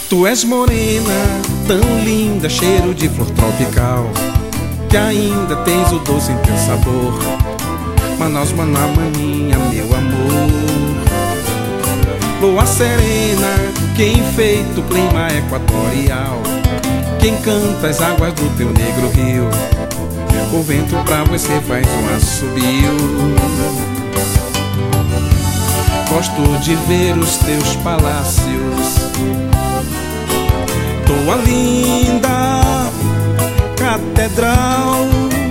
Tu és morena, tão linda, cheiro de flor tropical, que ainda tens o doce em teu sabor. Manaus, Maná, maninha, meu amor. Lua serena, que enfeita o clima equatorial, que encanta as águas do teu negro rio. O vento pra você faz um assobio. Gosto de ver os teus palácios, tua linda catedral,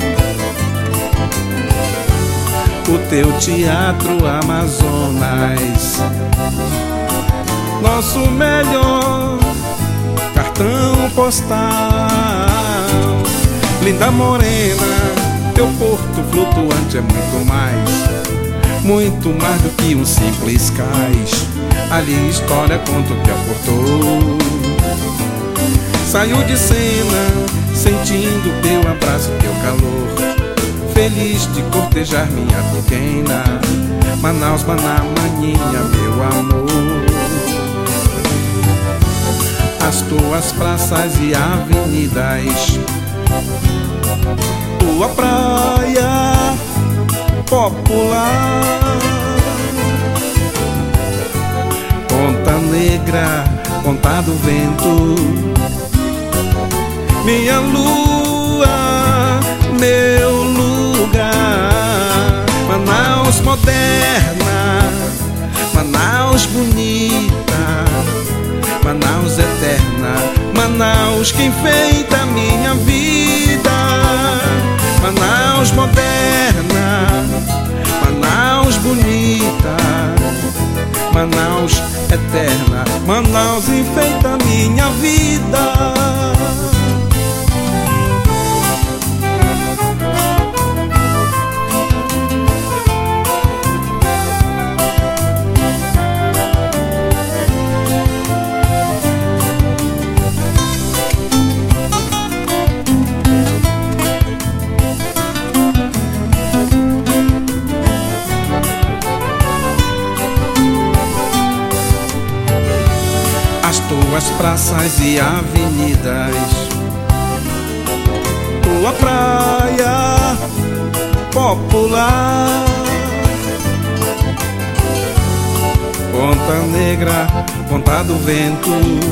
o teu teatro Amazonas, nosso melhor cartão postal. Linda morena, teu porto flutuante é muito mais do que um simples cais. Ali história conta o que aportou. Saiu de cena, sentindo teu abraço, teu calor, feliz de cortejar minha pequena. Manaus, Maná, maninha, meu amor. As tuas praças e avenidas, tua praia popular, Ponta Negra, Ponta do Vento, minha lua, meu lugar. Manaus moderna, Manaus bonita, Manaus eterna, Manaus que enfeita minha vida. Manaus moderna, Manaus bonita, Manaus eterna, Manaus enfeita minha vida. Tuas praças e avenidas, tua praia popular, Ponta Negra, Ponta do Vento,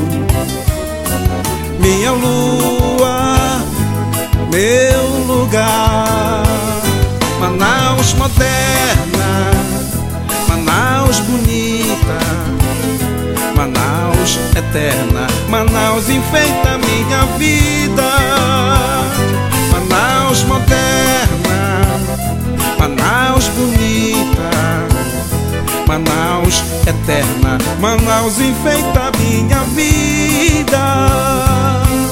minha lua, meu lugar. Manaus moderna, Manaus bonita, Manaus eterna, Manaus enfeita minha vida. Manaus moderna, Manaus bonita, Manaus eterna, Manaus enfeita minha vida.